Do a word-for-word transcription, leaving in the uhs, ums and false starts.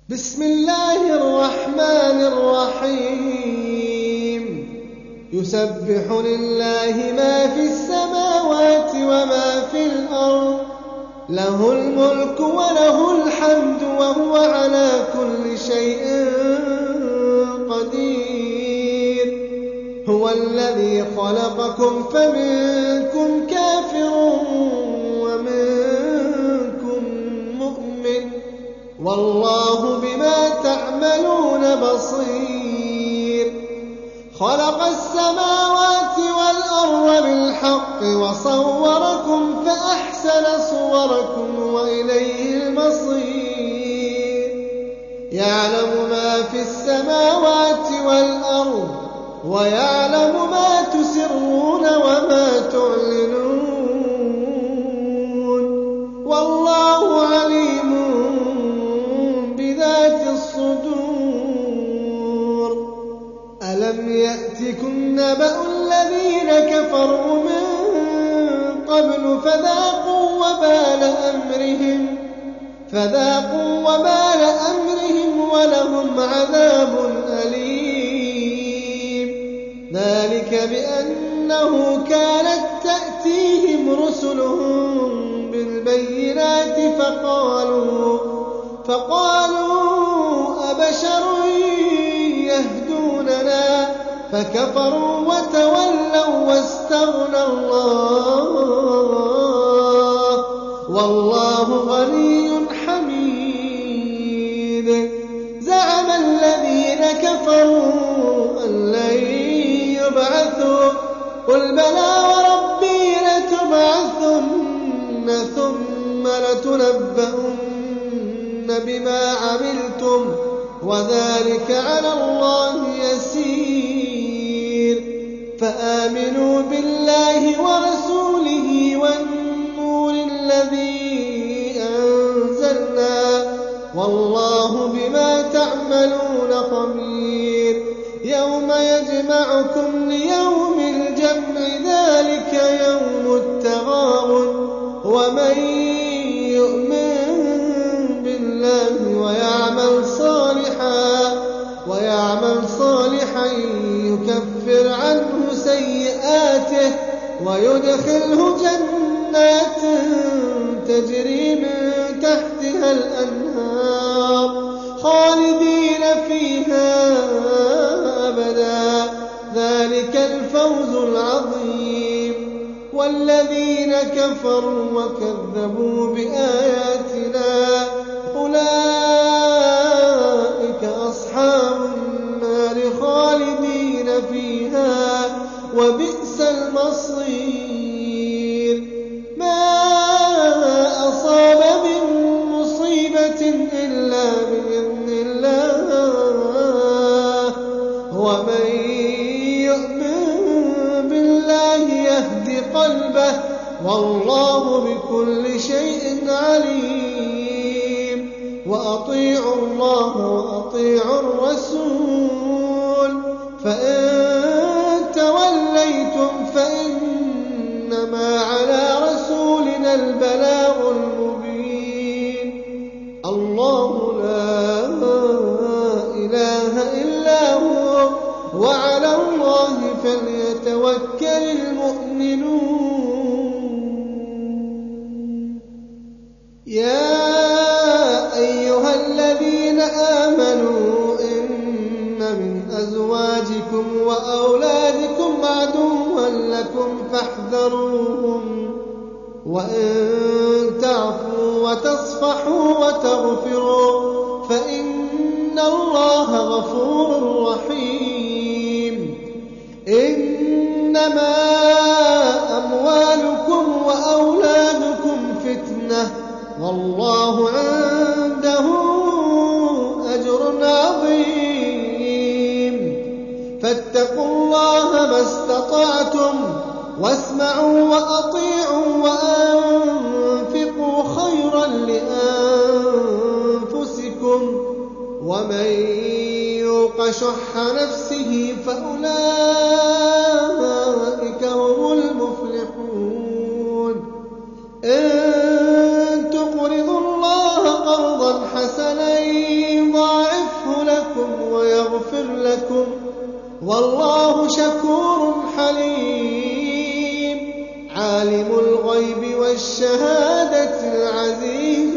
بسم الله الرحمن الرحيم يسبح لله ما في السماوات وما في الأرض له الملك وله الحمد وهو على كل شيء قدير هو الذي خلقكم فمنكم كافر ومنكم مؤمن والله بما تعملون بصير خلق السماوات والأرض بالحق وصوركم فأحسن صوركم وإليه المصير يعلم ما في السماوات والأرض ويعلم ما تسرون وما تعلنون والله عليم بذات الصدور ألم يأتكم نبأ الذين كفروا من قبل فذاقوا وبال أمرهم فذاقوا وبال أمرهم ولهم عذاب أليم ذلك بأنه كانت تأتيهم رسلهم بالبينات فقالوا فقالوا أبشر يهدوننا فكفروا وتولوا واستغنى الله والله غني حميد زعم الذين كفروا أن لن يبعثوا قل بلى وربي لتبعثن ثم لتنبؤن بما عملتم وذلك على الله يسير فآمنوا بالله ورسوله والنور الذي أنزلنا والله بما تعملون خبير يوم يجمعكم ليوم الجمع ذلك يوم التغابن ومن يؤمن بالله ويعمل صالحا ويعمل صالحا يكفر عنه سيئاته ويدخله جنات تجري من تحتها الأنهار خالدين فيها أبدا ذلك الفوز العظيم والذين كفروا وكذبوا بآياتنا أولئك أصحاب النار خالدين فيها وبئس المصير ما أصاب من مصيبة إلا بإذن الله ومن يؤمن بالله يهد قلبه والله بكل شيء عليم وأطيعوا الله وأطيعوا الرسول فإن توليتم فإنما على رسولنا البلاغ المبين الله لا إله إلا هو وعلى الله فليتوكل المؤمنون يا أيها الذين آمنوا إن من أزواجكم وأولادكم عدوا لكم فاحذروهم وإن تعفوا وتصفحوا وتغفروا فإن الله غفور رحيم إنما أموالكم وأولادكم فتنة والله عنده أجر عظيم فاتقوا الله ما استطعتم واسمعوا وأطيعوا وأنفقوا خيرا لأنفسكم ومن يوق شح نفسه فأولئك هم المفلحون إن تقرضوا الله قرضا حسنا والله شكور حليم عالم الغيب والشهادة العزيز